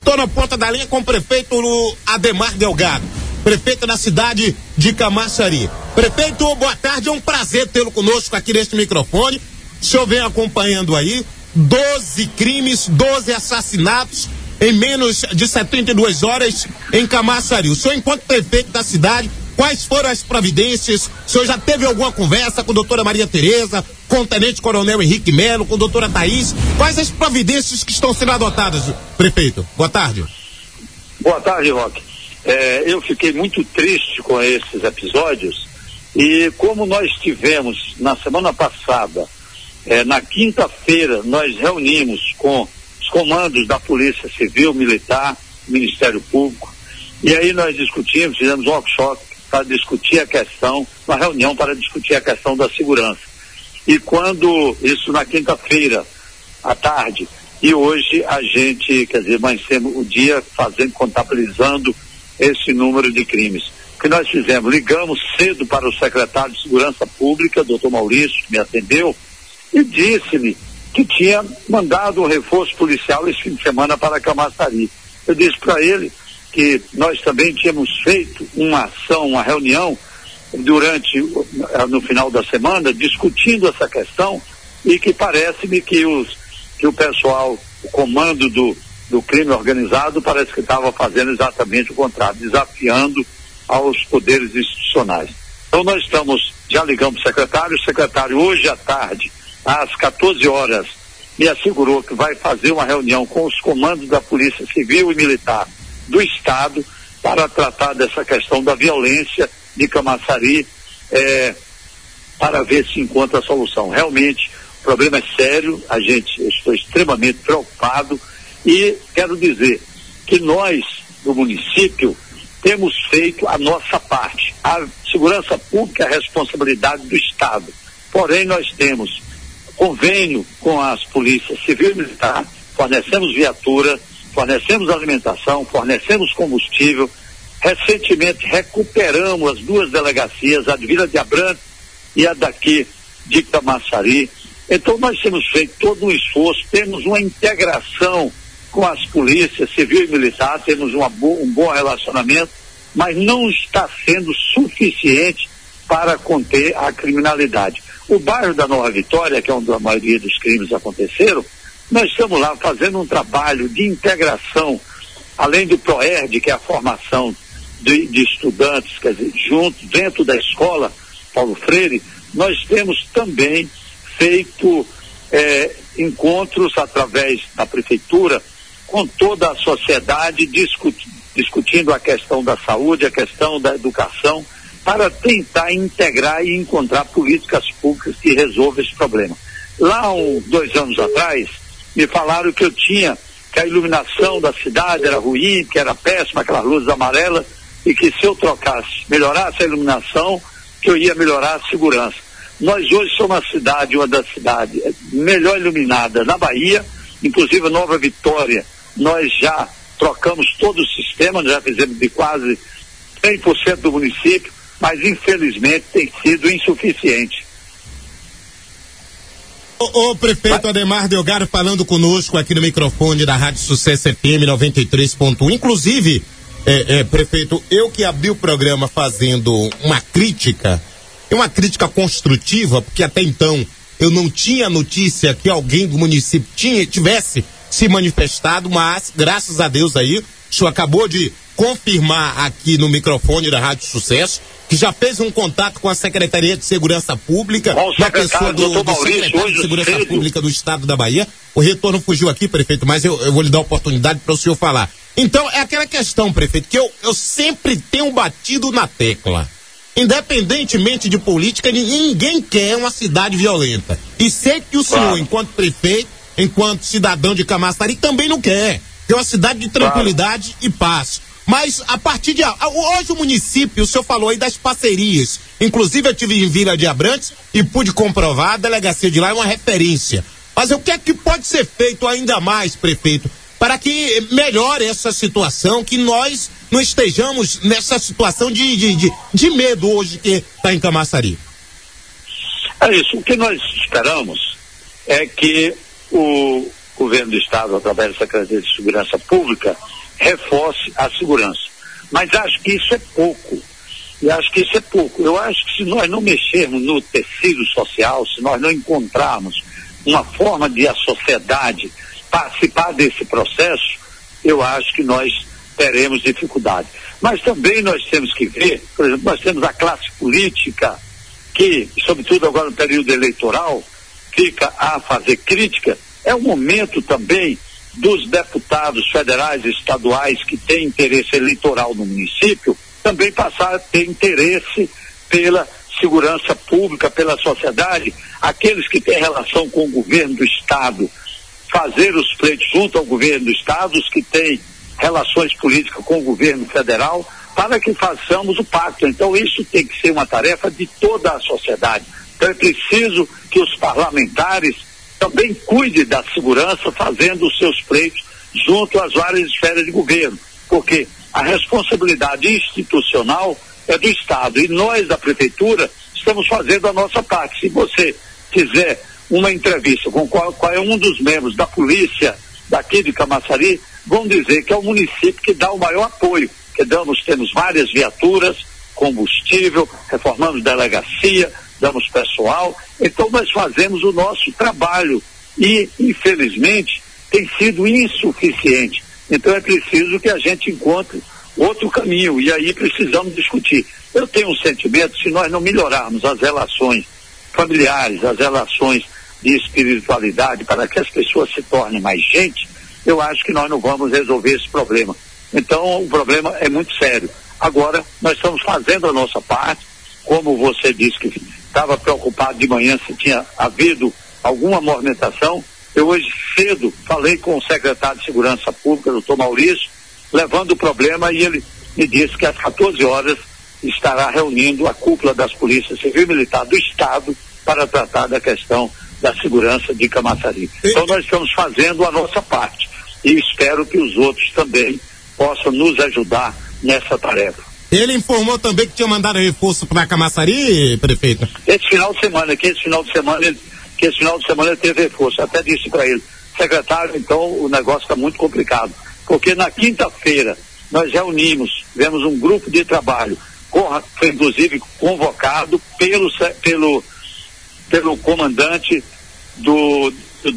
Estou na ponta da linha com o prefeito Ademar Delgado, prefeito da cidade de Camaçari. Prefeito, boa tarde, é um prazer tê-lo conosco aqui neste microfone. O senhor vem acompanhando aí 12 crimes, 12 assassinatos em menos de 72 horas em Camaçari. O senhor, enquanto prefeito da cidade, quais foram as providências? O senhor já teve alguma conversa com a doutora Maria Tereza, com o tenente coronel Henrique Melo, com a doutora Thaís? Quais as providências que estão sendo adotadas, prefeito? Boa tarde. Boa tarde, Roque. Eu fiquei muito triste com esses episódios e como nós tivemos na semana passada, na quinta-feira, nós reunimos com os comandos da Polícia Civil, Militar, Ministério Público, e aí nós discutimos, fizemos um workshop para discutir a questão, uma reunião para discutir a questão da segurança. E quando, isso na quinta-feira, à tarde, e hoje a gente, quer dizer, amanhecemos o dia contabilizando esse número de crimes. O que nós fizemos? Ligamos cedo para o secretário de Segurança Pública, doutor Maurício, que me atendeu, e disse-me que tinha mandado um reforço policial esse fim de semana para Camaçari. Eu disse para ele que nós também tínhamos feito uma ação, uma reunião no final da semana, discutindo essa questão, e que parece-me que o pessoal, o comando do crime organizado, parece que estava fazendo exatamente o contrário, desafiando aos poderes institucionais. Então nós já ligamos para o secretário hoje à tarde, às 14 horas, me assegurou que vai fazer uma reunião com os comandos da Polícia Civil e Militar do Estado para tratar dessa questão da violência de Camaçari, para ver se encontra a solução. Realmente, o problema é sério, eu estou extremamente preocupado e quero dizer que nós, do município, temos feito a nossa parte. A segurança pública é a responsabilidade do Estado, porém nós temos convênio com as polícias civil e militar, fornecemos viatura, fornecemos alimentação, fornecemos combustível. Recentemente recuperamos as duas delegacias, a de Vila de Abrantes e a daqui de Camaçari. Então nós temos feito todo um esforço, temos uma integração com as polícias civil e militar, temos um bom relacionamento, mas não está sendo suficiente para conter a criminalidade. O bairro da Nova Vitória, que é onde a maioria dos crimes aconteceram, nós estamos lá fazendo um trabalho de integração, além do PROERD, que é a formação de estudantes, quer dizer, dentro da escola Paulo Freire, nós temos também feito encontros através da prefeitura com toda a sociedade, discutindo a questão da saúde, a questão da educação, para tentar integrar e encontrar políticas públicas que resolvam esse problema. Lá, 2 anos atrás, me falaram que a iluminação da cidade era ruim, que era péssima, aquelas luzes amarelas, e que se eu melhorasse a iluminação, que eu ia melhorar a segurança. Nós hoje somos uma das cidades melhor iluminadas na Bahia, inclusive Nova Vitória, nós já trocamos todo o sistema, nós já fizemos de quase 100% do município, mas infelizmente tem sido insuficiente. O prefeito Ademar Delgado falando conosco aqui no microfone da Rádio Sucesso FM 93.1. Inclusive, prefeito, eu que abri o programa fazendo uma crítica construtiva, porque até então eu não tinha notícia que alguém do município tivesse se manifestado, mas graças a Deus aí, o senhor acabou de confirmar aqui no microfone da Rádio Sucesso que já fez um contato com a Secretaria de Segurança Pública, na pessoa do secretário de Segurança Pública do Estado da Bahia. O retorno fugiu aqui, prefeito, mas eu vou lhe dar a oportunidade para o senhor falar. Então, é aquela questão, prefeito, que eu sempre tenho batido na tecla. Independentemente de política, ninguém quer uma cidade violenta. E sei que o senhor, enquanto prefeito, enquanto cidadão de Camaçari, também não quer. Quer uma cidade de tranquilidade e paz. Mas a partir de hoje o município, o senhor falou aí das parcerias. Inclusive eu estive em Vila de Abrantes e pude comprovar, a delegacia de lá é uma referência. Mas o que é que pode ser feito ainda mais, prefeito, para que melhore essa situação, que nós não estejamos nessa situação de medo hoje que está em Camaçari? É isso. O que nós esperamos é que o governo do Estado, através da Secretaria de Segurança Pública, reforce a segurança. Mas acho que isso é pouco. Eu acho que se nós não mexermos no tecido social, se nós não encontrarmos uma forma de a sociedade participar desse processo, eu acho que nós teremos dificuldade. Mas também nós temos que ver, por exemplo, nós temos a classe política que, sobretudo agora no período eleitoral, fica a fazer crítica. É o momento também dos deputados federais e estaduais que têm interesse eleitoral no município também passar a ter interesse pela segurança pública, pela sociedade, aqueles que têm relação com o governo do estado, fazer os pleitos junto ao governo do estado, os que têm relações políticas com o governo federal, para que façamos o pacto. Então isso tem que ser uma tarefa de toda a sociedade. Então é preciso que os parlamentares também cuidem da segurança, fazendo os seus pleitos junto às várias esferas de governo, porque a responsabilidade institucional é do Estado e nós da Prefeitura estamos fazendo a nossa parte. Se você fizer uma entrevista com qual é um dos membros da polícia daqui de Camaçari, vão dizer que é o município que dá o maior apoio, temos várias viaturas, combustível, reformamos delegacia, damos pessoal, então nós fazemos o nosso trabalho e, infelizmente, tem sido insuficiente. Então é preciso que a gente encontre outro caminho e aí precisamos discutir. Eu tenho um sentimento, se nós não melhorarmos as relações familiares, as relações de espiritualidade para que as pessoas se tornem mais gente, eu acho que nós não vamos resolver esse problema. Então o problema é muito sério. Agora nós estamos fazendo a nossa parte, como você disse que estava preocupado de manhã se tinha havido alguma movimentação. Eu hoje cedo falei com o secretário de Segurança Pública, doutor Maurício, levando o problema, e ele me disse que às 14 horas estará reunindo a cúpula das polícias civil e militar do Estado para tratar da questão da segurança de Camaçari. Então nós estamos fazendo a nossa parte e espero que os outros também possam nos ajudar nessa tarefa. Ele informou também que tinha mandado reforço para Camaçari, prefeito? Esse final de semana ele teve reforço. Até disse para ele, secretário, então o negócio está muito complicado, porque na quinta-feira nós reunimos, tivemos um grupo de trabalho, foi inclusive convocado pelo comandante do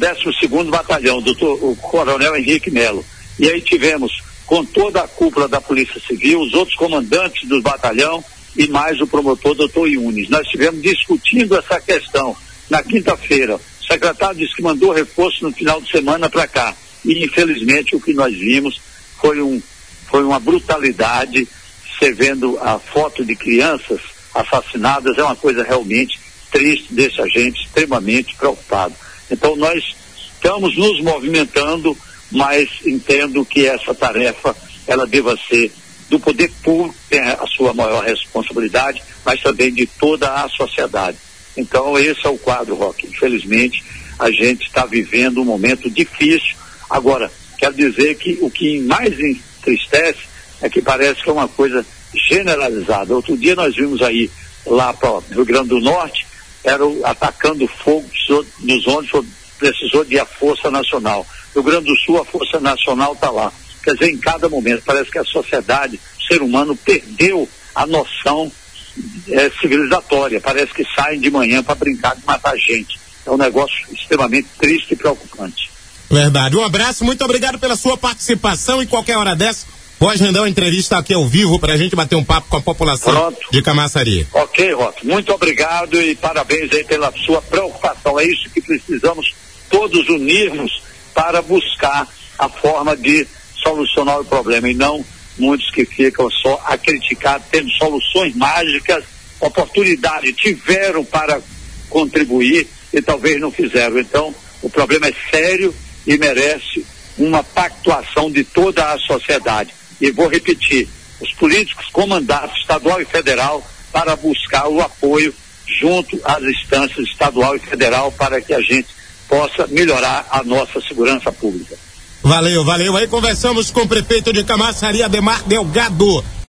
12º Batalhão, o coronel Henrique Melo. E aí tivemos com toda a cúpula da Polícia Civil, os outros comandantes do batalhão e mais o promotor doutor Yunes. Nós estivemos discutindo essa questão na quinta-feira. O secretário disse que mandou reforço no final de semana para cá. E infelizmente o que nós vimos foi uma brutalidade. Você vendo a foto de crianças assassinadas é uma coisa realmente triste, deixa a gente extremamente preocupado. Então nós estamos nos movimentando, mas entendo que essa tarefa ela deva ser do poder público, que tem a sua maior responsabilidade, mas também de toda a sociedade. Então esse é o quadro, Roque. Infelizmente a gente está vivendo um momento difícil. Agora, quero dizer que o que mais entristece é que parece que é uma coisa generalizada. Outro dia nós vimos aí lá para o Rio Grande do Norte, atacando fogo nos ônibus, precisou de a Força Nacional. Rio Grande do Sul, a Força Nacional está lá. Quer dizer, em cada momento, parece que a sociedade, o ser humano, perdeu a noção civilizatória. Parece que saem de manhã para brincar de matar gente. É um negócio extremamente triste e preocupante. Verdade. Um abraço, muito obrigado pela sua participação. E qualquer hora dessa, pode mandar uma entrevista aqui ao vivo para a gente bater um papo com a população de Camaçari. Ok, Roque. Muito obrigado e parabéns aí pela sua preocupação. É isso que precisamos todos unirmos para buscar a forma de solucionar o problema e não muitos que ficam só a criticar, tendo soluções mágicas, oportunidade tiveram para contribuir e talvez não fizeram. Então, o problema é sério e merece uma pactuação de toda a sociedade. E vou repetir, os políticos comandados estadual e federal para buscar o apoio junto às instâncias estadual e federal para que a gente possa melhorar a nossa segurança pública. Valeu. Aí conversamos com o prefeito de Camaçari, Ademar Delgado.